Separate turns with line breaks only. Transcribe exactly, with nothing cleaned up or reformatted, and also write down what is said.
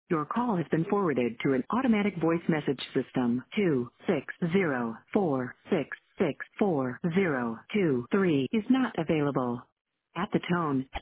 Your call has been forwarded to an automatic voice message system. Two six zero four six six four zero two three is not available. At the tone,